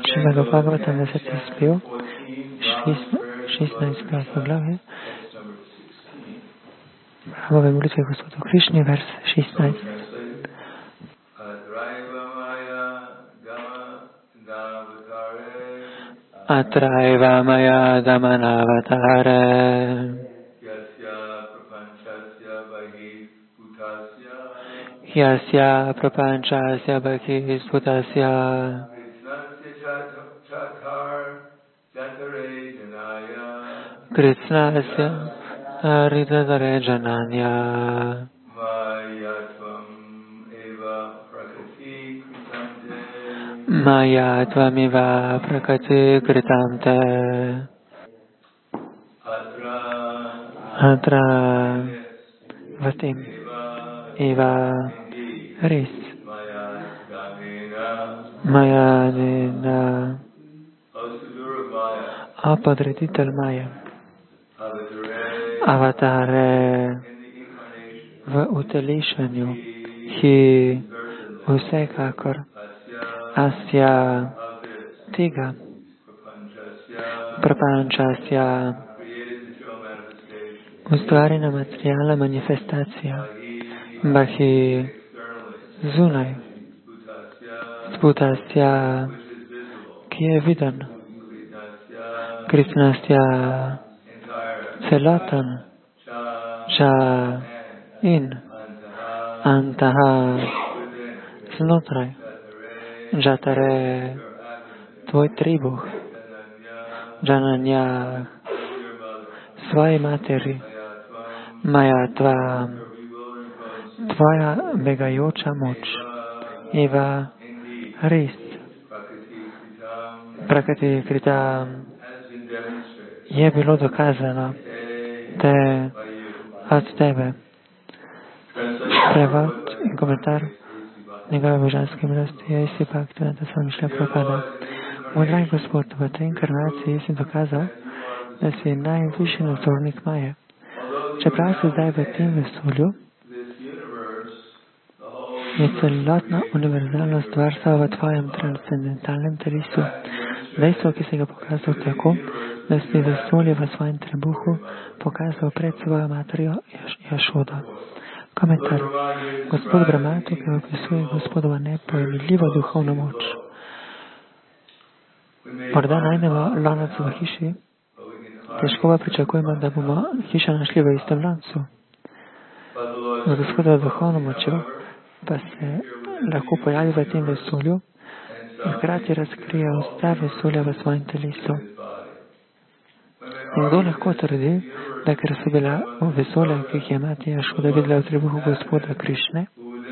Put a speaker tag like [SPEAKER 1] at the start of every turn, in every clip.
[SPEAKER 1] Šrimad Bhagavatam 10. spev, 16. poglavje. Brahmove molitve Gospodu Krišni, vers 16. Atraiva maya damanavatare Yasya prapanchasya bhakis putasya Krishnasya aritadare jananya Maya tvamiva prakati kritamte Atra vatim eva res Maya dina podreditelj Maje avatare v utelešanju ki vsekakor asya tega prapančasya ustvarjena materialna manifestacija bahi zunaj sputasya ki je viden Krishnasya celoten ča in antaha znotraj Jatare tvoj tribuh, Jananya svoji materi, Maja tvoja begajoča moč, Eva res, Prakati krita je bilo dokazano od tebe. Prevod in komentar njegove božanske milosti je isti pakt, da se mišlja propada. Moj dragi Gospod, v tej inkarnaciji si dokazal, da si najvišji nadzornik Maje. Čeprav si zdaj v tem vesolju, je celotna univerzalna stvarstva v tvojem transcendentalnem telesu. Dejstvo, ki si ga pokazal tako, da si vesolje v svojem trebuhu pokazal pred svojo materjo Jašodo. Komentar. Gospod Brahma tukaj opisuje Gospodova nepojemljivo duhovno moč. Morda najdemo lonac v hiši, težko pa pričakujemo, da bomo hišo našli v istem loncu. Z Gospodovo duhovno močjo pa se lahko pojavi v tem vesolju in hkrati razkrije vsa vesolja v svojem telesu. In kdo lahko trdi, da ker so bila vesolja, ki jih je mati Jašoda videla v trebuhu Gospoda Krišne,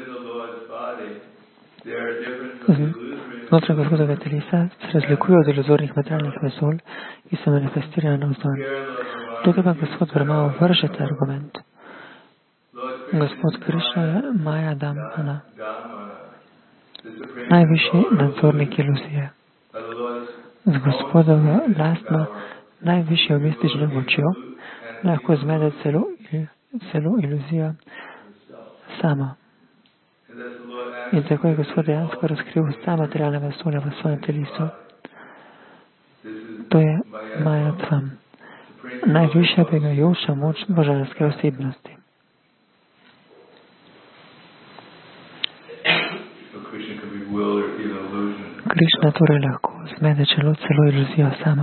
[SPEAKER 1] znotraj Gospodovega telesa se razlikujejo od iluzornih materialnih vesolj, ki se manifestirajo navzven. Tukaj pa Gospod Brahma vrže ta argument. Gospod Krišna je Maja Damana, najvišji nadzornik iluzije. Z Gospodovo lastno najvišjo mistično močjo lahko zmede celo iluzijo samo. In tako je Gospod dejansko razkril vsa materialna vesolja v svojem telesu. To je Maja Tvam, najvišja begajoča moč božanske osebnosti. Krišna torej lahko zmede celo iluzijo sama.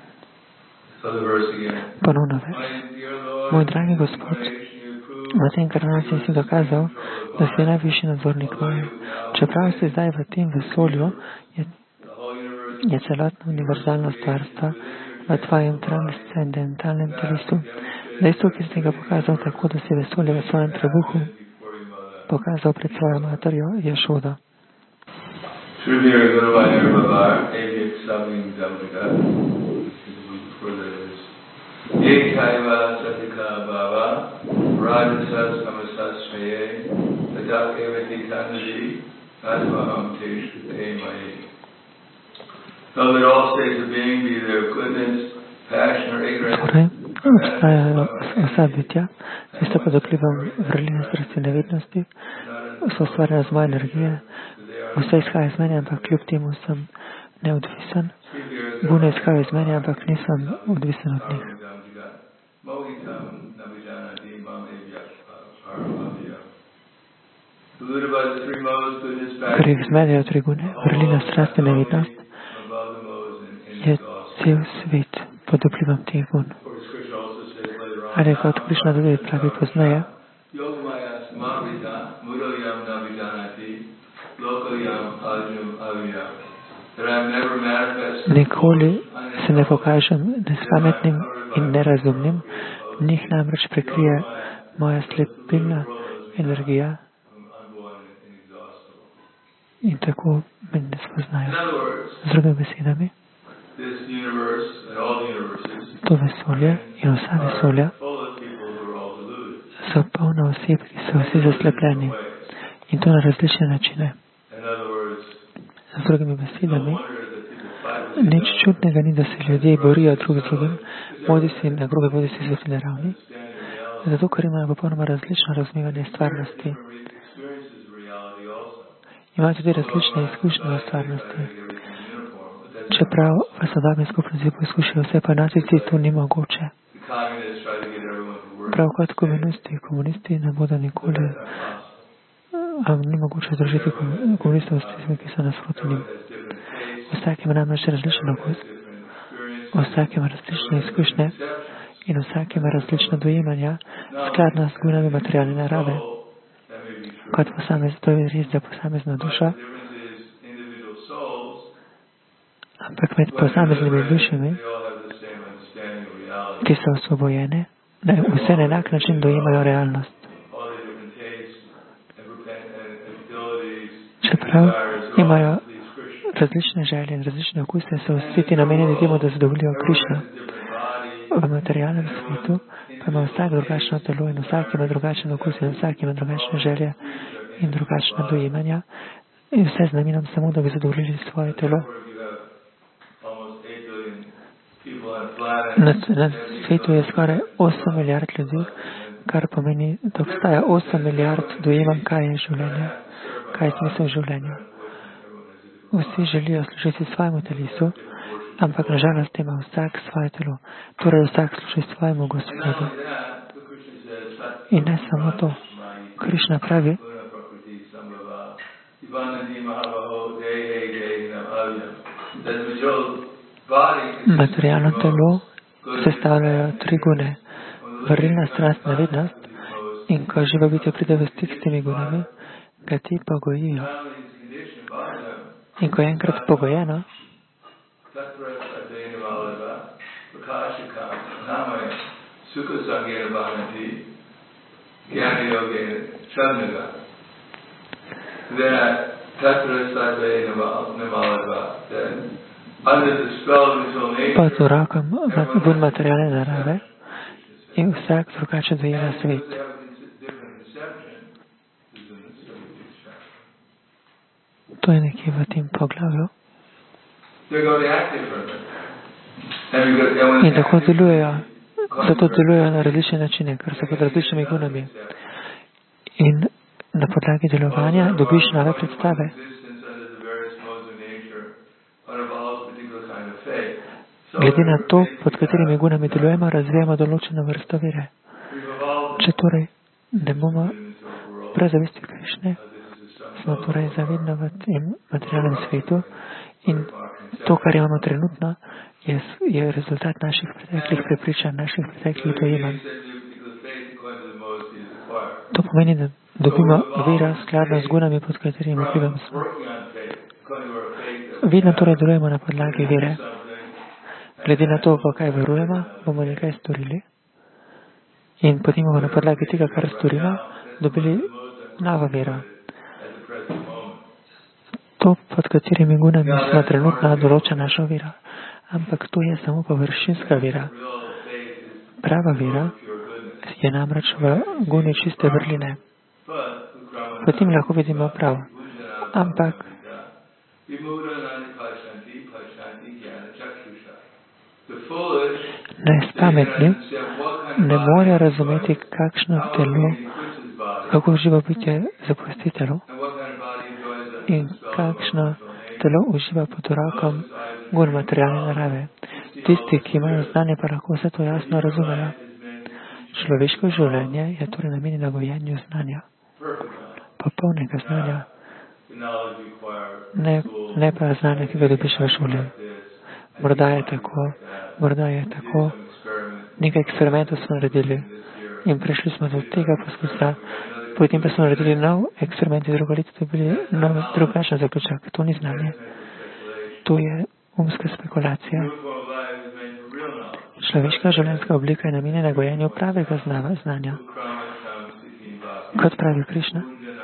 [SPEAKER 1] Ponovno več. Moj dragi Gospod, v tej inkarnaciji si dokazal, da si najvišji nadzornik Maje. Čeprav si zdaj v tem vesolju, je celotna univerzalna stvarstva v tvojem transcendentalnem telesu. Dejstvo, ki si ga pokazal tako, da si vesolje v svojem trebuhu pokazal pred svojo materjo Jašodo.
[SPEAKER 2] Ekaiva satika bhava rajasa samasasvaye tadak evatikanaji asvaham teshu temayi. So that all states of being, be their goodness, passion or ignorance,
[SPEAKER 1] obstajajo vsa bitja, ki sta pod vplivom vrline strasti nevednosti, so stvarjena z moje energije, vse izhaja iz mene, ampak kljub temu sem neodvisen. Gune izhajajo iz mene, ampak nisem odvisen od njih. Ker jih zmedejo tri gune, vrlina, strast in nevidnost, je cel svet pod vplivom teh gun. Ali kot Krišna tudi pravi pozneje, nikoli se ne pokažem nespametnim in nerazumnim, njih namreč prekrije moja slepilna energija in tako me ne spoznajo. Z drugimi besedami, to vesolje in vsa vesolja so polna oseb, ki so vsi zaslepljeni in to na različne načine. Z drugimi besedami, nič čudnega ni, da se ljudje borijo drug z drugim, bodi si na grobe, bodi si svetlne ravni, zato ker imajo popolnoma različno razumevanje stvarnosti. Imajo tudi različne izkušnje o stvarnosti. Čeprav v sodobni skupnosti poskušajo vse poenotiti, to ni mogoče. Prav kot komunisti ne bodo nikoli, ni mogoče združiti komunistov s tistimi, ki so nasproti njim. Vsak ima namreč različen okus, vsak ima različne izkušnje in vsak ima različna dojemanja skladno s gunami materialne narave. Kot to je res za posamezno dušo, ampak med posameznimi dušami, ki so osvobojene, vse na enak način dojemajo realnost. Čeprav imajo različne želje in različne okuse, so vsi ti namenjeni temu, da zadovoljijo Krišno. V materialnem svetu pa ima vsak drugačno telo in vsak ima drugačen okus in vsak ima drugačne želje in drugačna dojemanja in vse z namenom samo, da bi zadovoljili svoje telo. Na svetu je skoraj 8 milijard ljudi, kar pomeni, da obstaja 8 milijard dojemanj, kaj je življenje, kaj je smisel življenja. Vsi želijo služiti svojemu telesu, ampak nažalost ima vsak svoje telo, torej vsak služi svojemu Gospodu. In ne samo to. Krišna pravi, materialno telo sestavljajo tri gune, vrlina, strast, nevidnost, in ko živo bitje pride v stik s temi gunami, ga ti pogojijo. In ko je enkrat pogojeno, pod urokom gun materialne narave in vsak drugače dojema svet. To je nekje v tem poglavju. In tako delujejo, zato delujejo na različne načine, ker so pod različnimi gunami. In na podlagi delovanja dobiš nove predstave. Glede na to, pod katerimi gunami delujemo, razvijamo določeno vrsto vere. Če torej ne bomo prezavesti Krišne, smo torej zavedno v tem materialnem svetu in to, kar imamo trenutno, je rezultat naših preteklih prepričanj, naših preteklih dojemanj. To pomeni, da dobimo vero skladno z gunami, pod katerimi vplivom smo. Vedno torej delujemo na podlagi vere. Glede na to, v kaj verujemo, bomo nekaj storili in potem bomo na podlagi tega, kar storimo, dobili novo vero. To, pod katerimi gunami smo trenutno, določa našo vero. Ampak to je samo površinska vera. Prava vera je namreč v guni čiste vrline. Potem lahko vidimo prav. Ampak nespametni ne morejo razumeti, kakšno telo, kako živo bitje zapusti telo in kakšno telo uživa pod rokom gur materialne narave. Tisti, ki imajo znanje, pa lahko vse to jasno razumejo. Človeško življenje je torej namenjeno gojenju znanja, popolnega znanja, ne pa znanja, ki ga dobiš v šoli. Morda je tako. Nekaj eksperimentov smo naredili in prišli smo do tega poskusa, potem pa smo naredili nov eksperiment in drugo leto dobili drugačen zaključek. To ni znanje. To je umska spekulacija. Človeška življenjska oblika je namenjena gojenju pravega znanja. Kot pravi Krišna,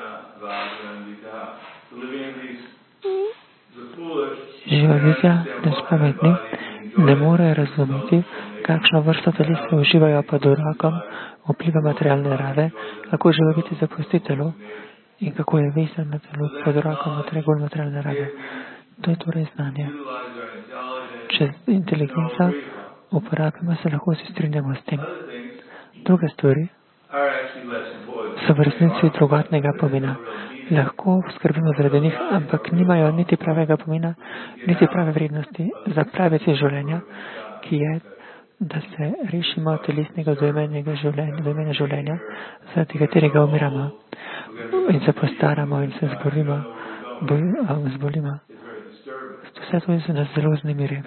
[SPEAKER 1] živa vizija, nespametni, ne more razumeti, kakšno vrsto telesa uživajo pod rokom vpliva materialne narave, kako živa biti zapustitelju in kako je vezan na telo pod rokom materialne narave. To je torej znanje. Če inteligenca uporabimo, se lahko si strinjamo s tem. Druge stvari so v resnici drugotnega pomena. Lahko skrbimo zaradi njih, ampak nimajo niti pravega pomena, niti prave vrednosti za pravi cilj življenja, ki je, da se rešimo telesnega doimenja življenja, zaradi katerega umiramo in se postaramo in se zbolimo. Vse to se nas zelo vznemiri.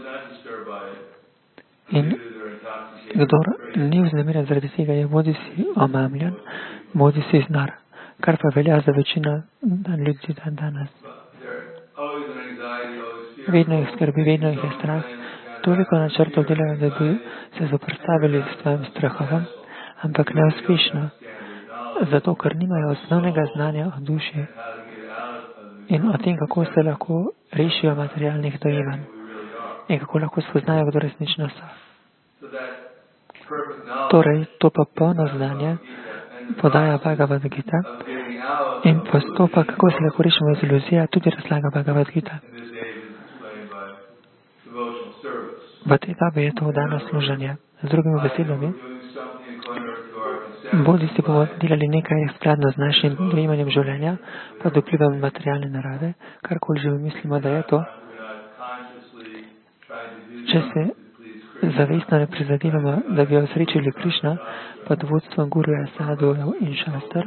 [SPEAKER 1] In kdor ni vznemiren zaradi tega, je bodi si omamljen, bodi si znar, kar pa velja za večino ljudi danes. Vedno jih skrbi, vedno jih je strah. Toliko načrtov delajo, da bi se zoprstavili s svojim strahovom, ampak neuspešno, zato ker nimajo osnovnega znanja o duši in o tem, kako se lahko rešijo materialnih dojemanj in kako lahko spoznajo, kdo resnično so. Torej, to popolno znanje podaja Bhagavad Gita in postopek, kako se lahko rešimo iz iluzije, tudi razlaga Bhagavad Gita. V tej dobi je to dano služenje. Z drugimi besedami, bodi si bomo delali nekaj skladno z našim dojemanjem življenja, pod vplivom materialne narave, karkoli že mislimo, da je to. Če se zavestno ne prizadevamo, da bi osrečili Krišna pod vodstvom guruja, sadhujev in šastr,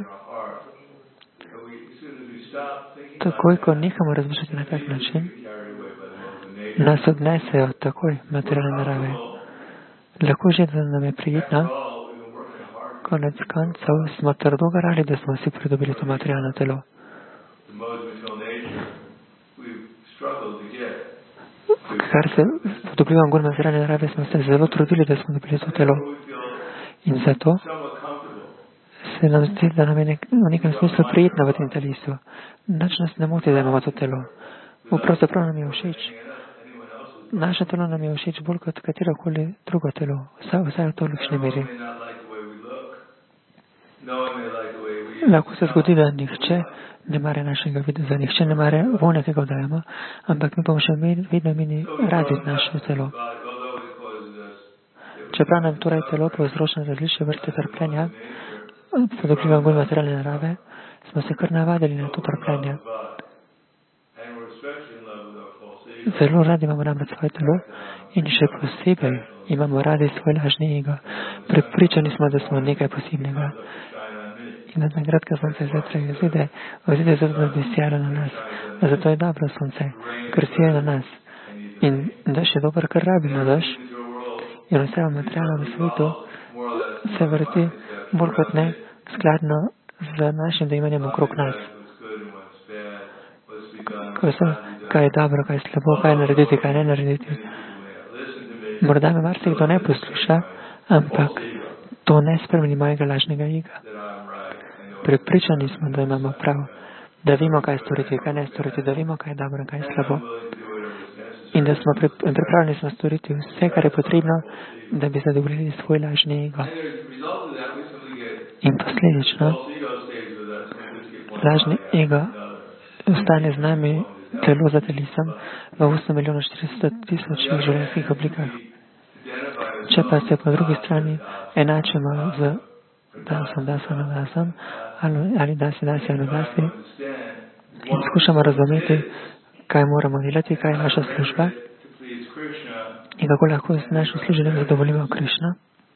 [SPEAKER 1] takoj, ko nehamo razmišljati na tak način, nas odnesejo takoj materialne narave. Lahko že, da nam je prijetno, konec koncev smo trdo garali, da smo si pridobili to materialno telo. Kar se pod vplivom gur materialne narave smo se zelo trudili, da smo dobili to telo. In zato se nam zdi, da nam je v nekem smislu prijetno v tem telesu. Nič nas ne moti, da imamo to telo. Pravzaprav nam je všeč. Naše telo nam je všeč bolj kot katerokoli drugo telo. Vsaj v tolikšni meri. Lahko se zgodi, da nihče ne mare našega videza, nihče ne mare vonja, ki ga dajemo, ampak mi bomo še vedno imeli radi naše telo. Čeprav nam torej telo povzroča različne vrste trpljenja, pod vplivom bolj materialne narave, smo se kar navadili na to trpljenje. Zelo radi imamo namreč svoje telo in še posebej imamo radi svoj lažni ego. Prepričani smo, da smo nekaj posebnega. In da takrat, ko sonce zjutraj izide zato, da bi sijalo na nas. Zato je dobro sonce, ker sije na nas. In dež je dober, ker rabimo dež. In vse v materialnem svetu se vrti bolj kot ne skladno z našim dojemanjem okrog nas. Kaj je dobro, kaj je slabo, kaj narediti, kaj ne narediti. Morda me marsikdo ne posluša, ampak to ne spremeni mojega lažnega ega. Prepričani smo, da imamo prav, da vemo, kaj storiti, kaj ne storiti, da vemo, kaj je dobro, kaj je slabo. In da smo pripravljeni smo storiti vse, kar je potrebno, da bi zadovoljili svoj lažni ego. In posledično, lažni ego ostane z nami telo za telesom v 8.400.000 življenjskih oblikah. Če pa se po drugi strani enačimo z dasom ali dasi, in skušamo razumeti, kaj moramo delati, kaj je naša služba in kako lahko z našim služenjem zadovoljimo Krišno.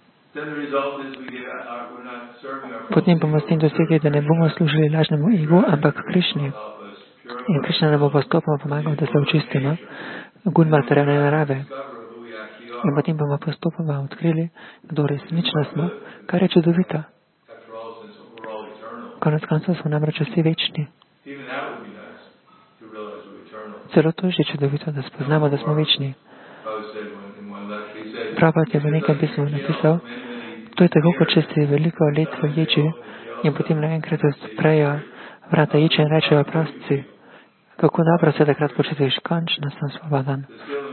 [SPEAKER 1] Potem bomo s tem dosegli, da ne bomo služili lažnemu egu, ampak Krišni. In Krišna nam bo postopoma pomagal, da se očistimo gun materialne narave. In potem bomo postopoma odkrili, kdo resnično smo, kar je čudovito. Konec koncev smo namreč vsi večni. Celo to je že čudovito, da spoznamo, da smo večni. Prabhupada je v nekem pismu napisal, to je tako, kot če si veliko let v ječi in potem naenkrat odprejo vrata ječe in rečejo prostci. Kako dobro se takrat počutiš, končno sem svoboden.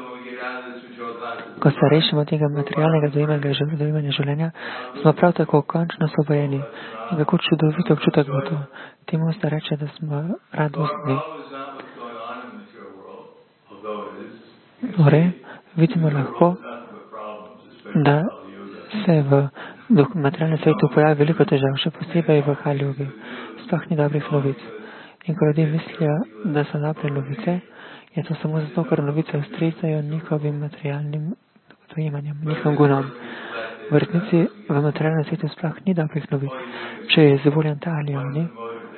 [SPEAKER 1] Ko se rešimo tega materialnega dojemanja življenja, smo prav tako končno osvobojeni. In kako čudovito občutek bo to. Temu se reče, da smo radostni. Torej, vidimo lahko, da se v materialnem svetu pojavi veliko težav, še posebej v Kali-jugi. Sploh ni dobrih novic. In ko ljudje mislijo, da so dobre novice, je to samo zato, ker novice ustrezajo njihovim materialnim dojemanjem, njihovim gunom. V resnici v materialnem svetu sploh ni dobrih novic. Če je izvoljen ta ali oni,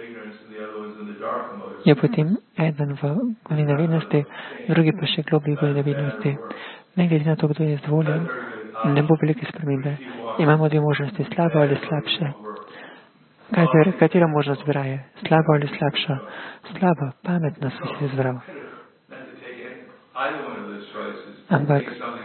[SPEAKER 1] je potem eden v goni nevednosti, drugi pa še globlji v nevednosti. Ne glede na to, kdo je izvoljen, ne bo velike spremembe. Imamo dve možnosti, slabo ali slabše. Katera možnost izbiraje? Slabo ali slabša? Slabo, pametno si se izbral. Ampak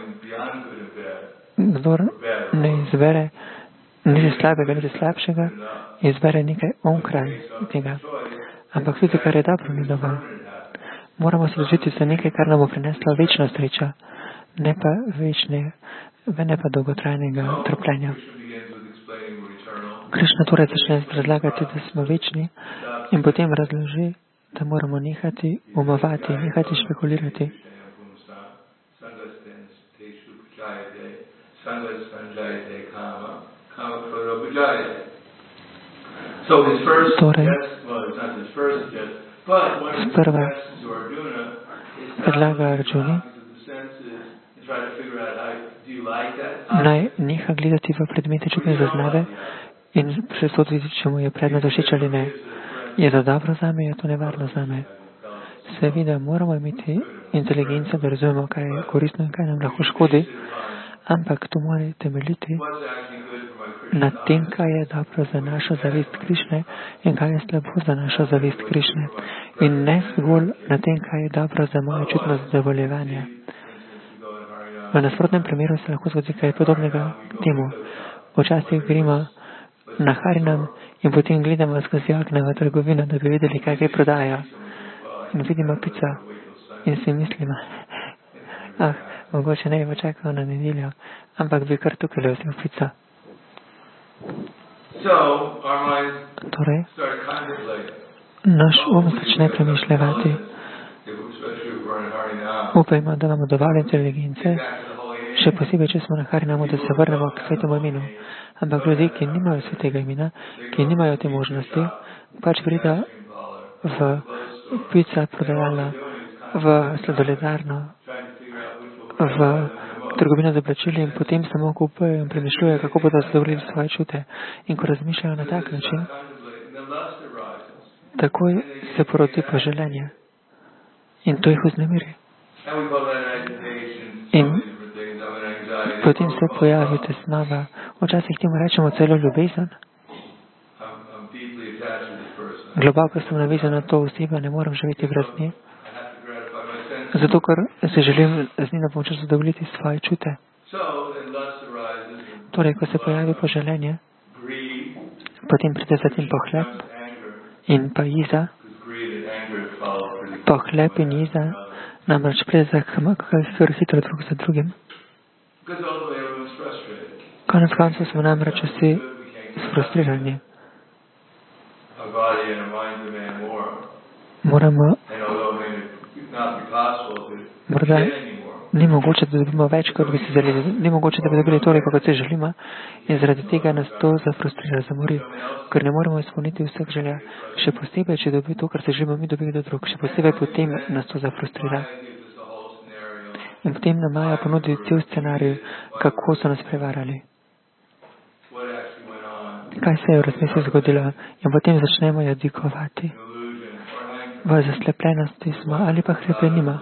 [SPEAKER 1] kdor ne izbere niti slabega, niti slabšega, izbere nekaj onkraj tega. Ampak tudi, kar je dobro, ni dovolj. Moramo se držiti za nekaj, kar nam bo prineslo večno srečo, ne pa dolgotrajnega trpljenja. Krišna torej začne razlagati, da smo večni in potem razloži, da moramo nehati umovati, nehati špekulirati. Torej, sprva predlaga Arjuni, naj neha gledati v predmete čutne zaznave in presoditi, če mu je predmet všeč ali ne. Je to dobro zame, je to nevarno zame. Seveda moramo imeti inteligenco, da razumemo, kaj je koristno in kaj nam lahko škodi, ampak to mora temeljiti na tem, kaj je dobro za našo zavest Krišne in kaj je slabo za našo zavest Krišne. In ne zgolj na tem, kaj je dobro za moje čutno zadovoljevanje. V nasprotnem primeru se lahko zgodi kaj podobnega temu. Včasih gremo na Harinam in potem gledamo skozi okna v trgovino, da bi videli, kaj prodajajo. In vidimo pico in si mislimo, mogoče ne bi počakal na nedeljo, ampak bi kar tukaj vzel pico. Torej, naš začne premišljati. Upajmo, da imamo dovolj inteligence, še posebej, če smo na Harinamu, da se vrnemo k svetemu imenu. Ampak ljudje, ki nimajo svetega imena, ki nimajo te možnosti, pač gredo v pica prodajalno, v sladoledarno, v trgovino za oblačili in potem samo kupujejo in premišljujejo, kako bodo zadovoljili svoje čute. In ko razmišljajo na tak način, takoj se porodi poželenje. In to jih vznemiri. In potem se pojavi tesnova. Včasih temu rečemo celo ljubezen. Globoko sem navezan na to osebo, ne morem živeti brez nje. Zato, ker se želim z njim na pomoč zadovoljiti svoje čute. Torej, ko se pojavi poželenje, potem pride za tem pohlep in pa iza. Pohlep in iza namreč pride za kar hitro drug za drugim. Konec koncev smo namreč vsi sfrustrirani. Moramo morda ni mogoče, da dobimo več, kot bi si želeli. Ni mogoče, da bi dobili toliko, kot si želimo. In zaradi tega nas to zafrustrira, zamori. Ker ne moremo izpolniti vseh želja. Še posebej, če dobi to, kar se želimo mi dobiti do drug. Še posebej potem nas to zafrustrira. In potem nam Maja ponudi cel scenarij, kako so nas prevarali. Kaj se je v resnici zgodilo? In potem začnemo jadikovati. V zaslepljenosti smo ali pa hrepenima.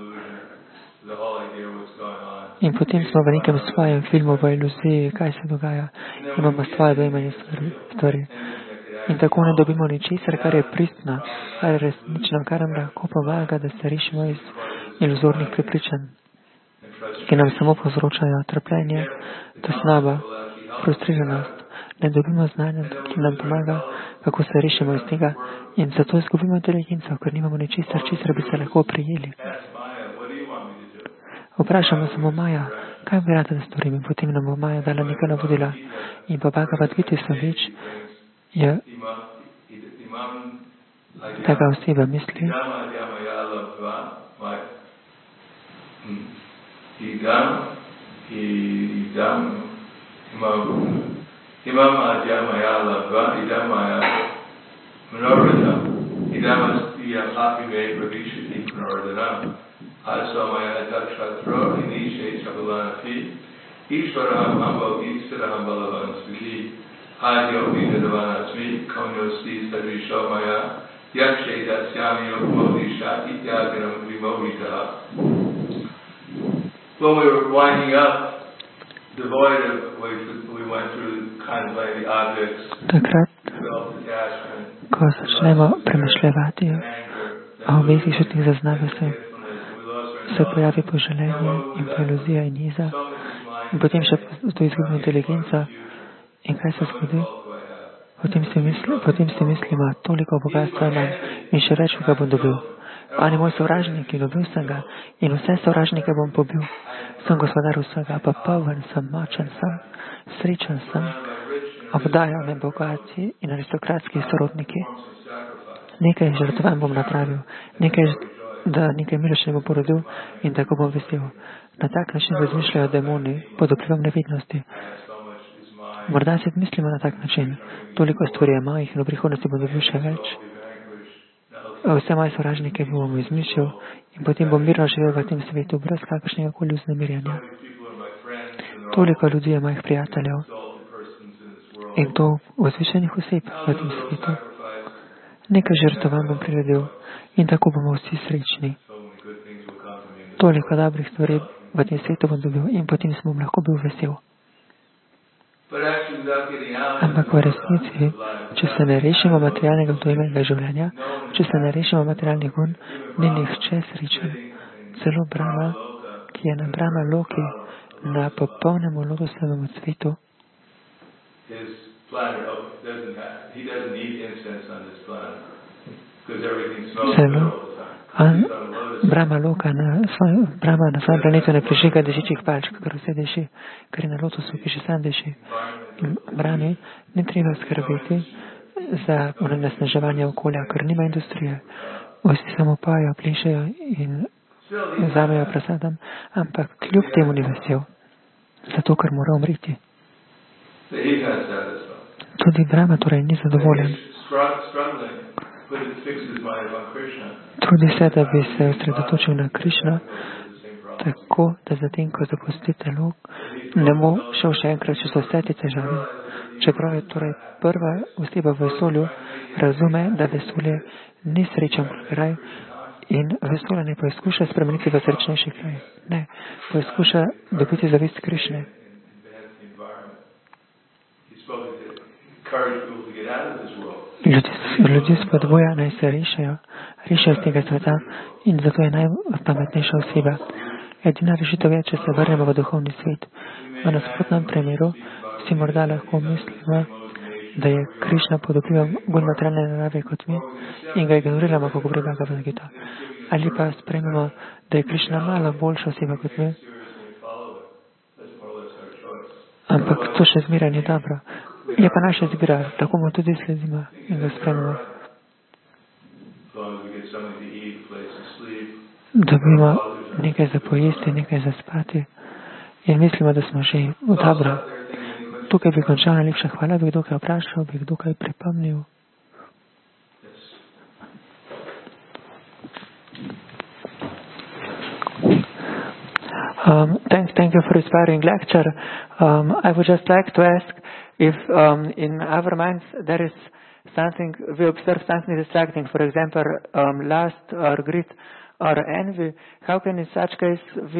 [SPEAKER 1] In potem smo v nekem svojem filmu, v iluziji, kaj se dogaja. Imamo svoje dojemanje stvari. In tako ne dobimo ničesar, kar je pristno, kar je resnično, kar nam lahko pomaga, da se rešimo iz iluzornih prepričanj, ki nam samo povzročajo trpljenje, tesnobo, frustriranost. Ne dobimo znanja, ki nam pomaga, kako se rešimo iz tega. In zato izgubimo inteligenco, ker nimamo ničesar, česar bi se lahko prijeli. Vprašamo samo Maja, kaj bi rada, da storim, in potem nam bo Maja dala nekaj navodila. In pa Bhagavad Gita sodeč je taka oseba misli,
[SPEAKER 2] Imam adhyamaya labha idamaya manoratham idamastiyam apive pravishati punaradhanam asamaya dakshatra inishe chabalanathi ishvaraham hambal istaraham balavan svihi adyo vidadavanasmi konyosti sadrishamaya yakshe dasyami modishati yaganam vimohitaha. When we were winding up, devoid of we went through contemplating the objects,
[SPEAKER 1] ko začnemo premišljati o obeh čutih zaznave se pojavi poželenje in pa iluzija in niza. In potem še to izgubimo inteligenco. In kaj se zgodi? Potem si mislimo, toliko bogatstva imam in še več ga bom dobil. On je moj sovražnik in dobil sem ga in vse sovražnike bom pobil. Sem gospodar vsega, pa poln sem, močen sem, srečen sem. Obdajo me bogati in aristokratski sorodniki. Nekaj žrtvanj bom napravil, da nekaj miloščine bom porodil in tako bom vesel. Na tak način razmišljajo demoni pod vplivom nevidnosti. Morda se mislimo na tak način. Toliko stvari je mojih in v prihodnosti bom dobil še več. Vse moje sovražnike bom izmišljal in potem bom mirno živel v tem svetu brez kakršnega koli vznemirjanja. Toliko ljudi je mojih prijateljev in to vzvišenih oseb v tem svetu. Nekaj žrtovanj bom priredil in tako bomo vsi srečni. Toliko dobrih stvari v tem svetu bom dobil in potem sem lahko bil vesel. Ampak v resnici, če se ne rešimo materialnega dojemnega življenja, če se ne rešimo materialnih gun, ni nihče srečen. Celo Brahma, ki je na Brahma Loki, na popolnem lotosovem svetu, celo Brahma Loka Brahma na svojem planetu ne prižiga dišečih palčk, ker vse diši, ker je na lotosu, ki še sam diši. In Brahmi ni treba skrbeti za onesnaževanje okolja, ker nima industrije. Vsi samo pojejo, plešejo in vzamejo prasadam, ampak kljub temu ni vesel, zato ker mora umreti. Tudi Brahma torej ni zadovoljen. Trudi se, da bi se osredotočil na Krišno, tako da zatem, ko zapusti telo, ne bo šel še enkrat čez vse te težave. Čeprav je torej prva oseba v vesolju, razume, da vesolje ni srečen kraj in vesolje ne poskuša spremeniti v srečnejši kraj. Ne, poskuša dobiti zavest Krišne. Ljudje spodbuja, naj se rešijo iz tega sveta in zato je najpametnejša oseba. Edina rešitev je, če se vrnemo v duhovni svet. V nasprotnem primeru si morda lahko mislimo, da je Krišna pod vplivom bolj materialne narave kot mi in ga ignoriramo, ko govori Bhagavad Gita. Ali pa sprejmemo, da je Krišna malo boljša oseba kot mi. Ampak to še zmeraj ni dobro. Je pa naša izbira, tako mu tudi sledimo in ga spremimo. Dobimo nekaj za pojesti, nekaj za spati in mislimo, da smo že v dobro. Tukaj bi končal, najlepša hvala, bi kdo kaj vprašal, bi kdo kaj pripomnil. Thank you for inspiring lecture. I would just like to ask if in our minds there is something, we observe something distracting, for example, lust or greed or envy. How can in such case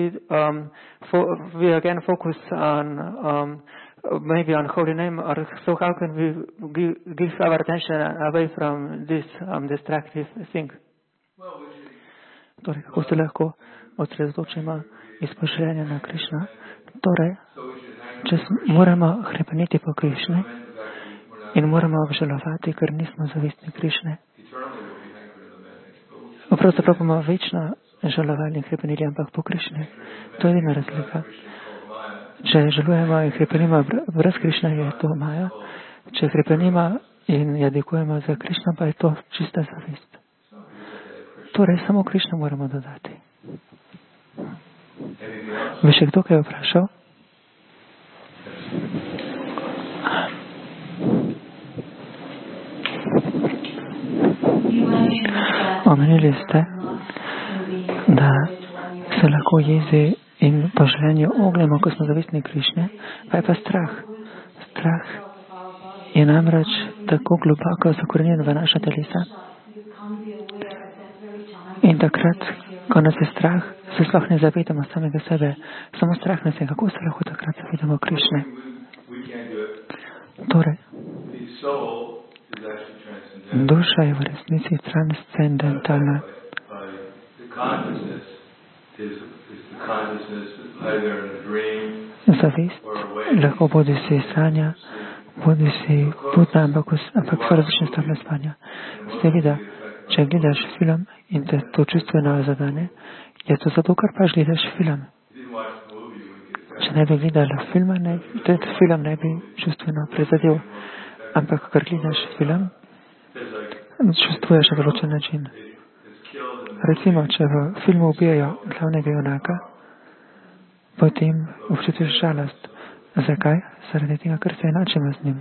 [SPEAKER 1] we again focus on maybe on holy name, or so how can we give our attention away from this destructive thing? Torej, kako se lahko osredotočimo iz poželjenja na Krišna? Torej, če moramo hrepeniti po Krišni in moramo obžalovati, ker nismo zavistni Krišne. Pravzaprav bomo večno žalovali in hrepenili, ampak po Krišni. To je edina razlika. Če žalujemo in hrepenimo brez Krišna, je to Maja. Če hrepenimo in jadikujemo za Krišna, pa je to čista zavist. Torej, samo Krišna moramo dodati. Bi še kdo kaj vprašal? Omenili ste, da se lahko jezi in po želenju ognemo, ko smo zavistni Krišne, pa je pa strah. Strah je namreč tako globoko zakorenjen v naša telesa. In takrat, ko nas je strah, se sploh ne zavedamo samega sebe. Samo strah nas je, kako se lahko takrat zavedamo Krišne. Torej, duša je v resnici transcendentalna. Zavist lahko bodi si sanja, bodi si budna, ampak so različne stopnje spanja. Seveda, če gledaš film in te to čustveno zadane, je to zato, ker pač gledaš film. Če ne bi gledala filma, te film ne bi čustveno prizadel. Ampak, ker gledaš film, čustvuješ na določen način. Recimo, če v filmu ubijajo glavnega junaka, potem občutiš žalost. Zakaj? Zaradi tega, ker se enačimo z njim.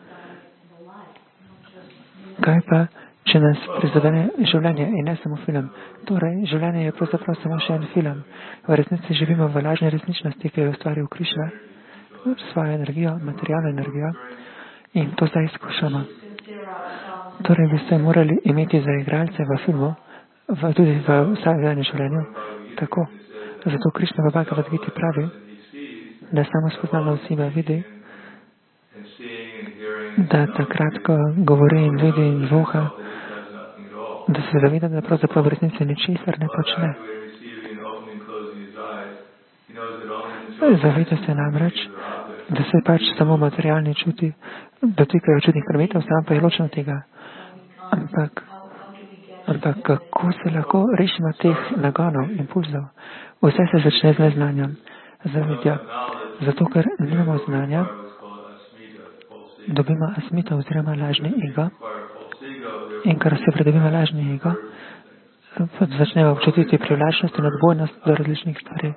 [SPEAKER 1] Kaj pa, če nas prizadene življenje in ne samo film? Torej, življenje je pravzaprav samo še en film. V resnici živimo v lažni resničnosti, ki je ustvaril Krišna, svojo energijo, materialno energijo, in to zdaj izkušamo. Torej, bi se morali imeti za igralce v filmu, tudi v vsakdanjem življenju, tako. Zato Krišna v Bhagavad Giti pravi, da samo spoznano oseba vidi, da takrat, ko govori in vidi in voha, da se zaveda, da pravzaprav v resnici ničesar ne počne. Zaveda se namreč, da se pač samo materialni čuti dotikajo čudnih predmetov, sam pa je ločen od tega. Ampak kako se lahko rešimo teh nagonov, impulzov? Vse se začne z neznanjem, zavedjo. Zato, ker nimamo znanja, dobimo asmita oziroma lažni ego. In ker se pridobimo lažni ego, začnemo občutiti privlačnost in odbojnost do različnih stvari.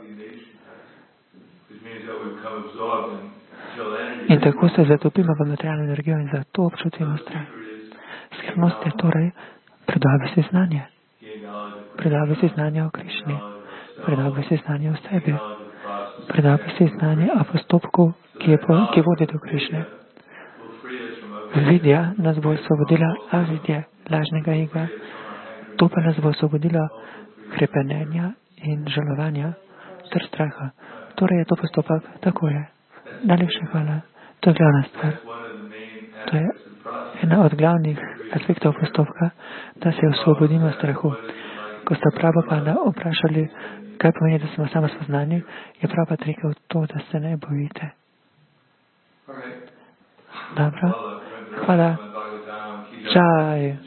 [SPEAKER 1] In tako se zatopimo v materialno energijo in zato občutimo strah. Skrivnost je torej, pridobi si znanje. Pridobi si znanje o Krišni. Pridobi si znanje o sebi. Pridobi si znanje o postopku, ki vodi do Krišne. Vidja nas bo osvobodila avidje, lažnega ega. To pa nas bo osvobodilo hrepenenja in žalovanja ter straha. Torej je to postopek, tako je. Najlepša hvala. To je glavna stvar. To je ena od glavnih aspektov postopka, da se osvobodimo strahu. Ko ste Prabhupada vprašali, kaj pomeni, da smo samo spoznani, je Prabhupada rekel to, da se ne bojite. Dobro. Hvala. Čaj.